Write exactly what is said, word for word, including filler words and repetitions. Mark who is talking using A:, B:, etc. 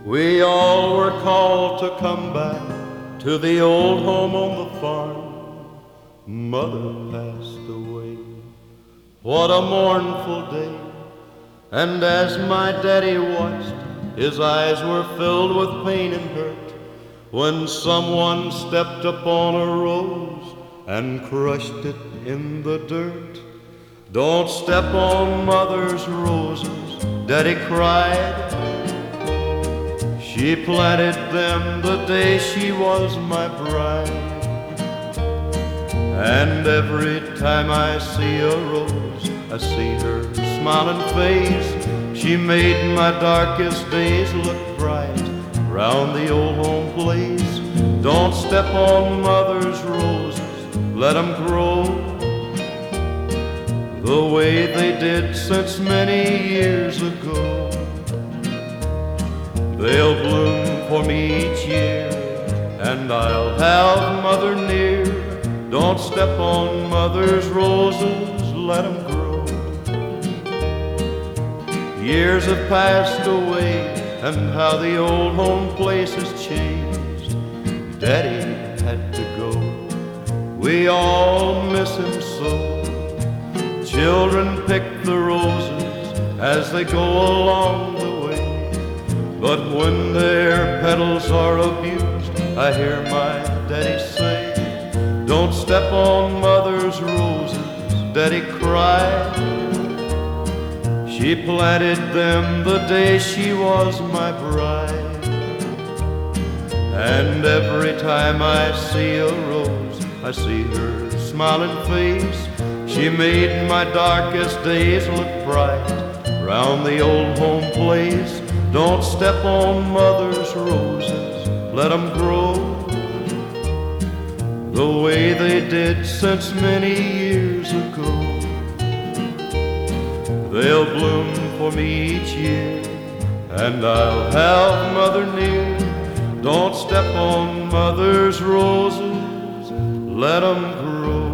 A: We all were called to come back to the old home on the farm. Mother passed away. What a mournful day. And as my daddy watched, his eyes were filled with pain and hurt when someone stepped upon a rose and crushed it in the dirt. Don't step on Mother's roses, Daddy cried. She planted them the day she was my bride. And every time I see a rose, I see her smiling face. She made my darkest days look bright round the old home place. Don't step on Mother's roses, let them grow the way they did since many years ago. They'll bloom for me each year, and I'll have Mother near. Don't step on Mother's roses, let them grow. Years have passed away, and how the old home place has changed. Daddy had to go, we all miss him so. Children pick the roses as they go along the way, but when their petals are abused, I hear my daddy say, don't step on Mother's roses, Daddy cried. She planted them the day she was my bride. And every time I see a rose, I see her smiling face. She made my darkest days look bright round the old home place. Don't step on Mother's roses, let them grow the way they did since many years ago. They'll bloom for me each year, and I'll have Mother near. Don't step on Mother's roses, let them grow.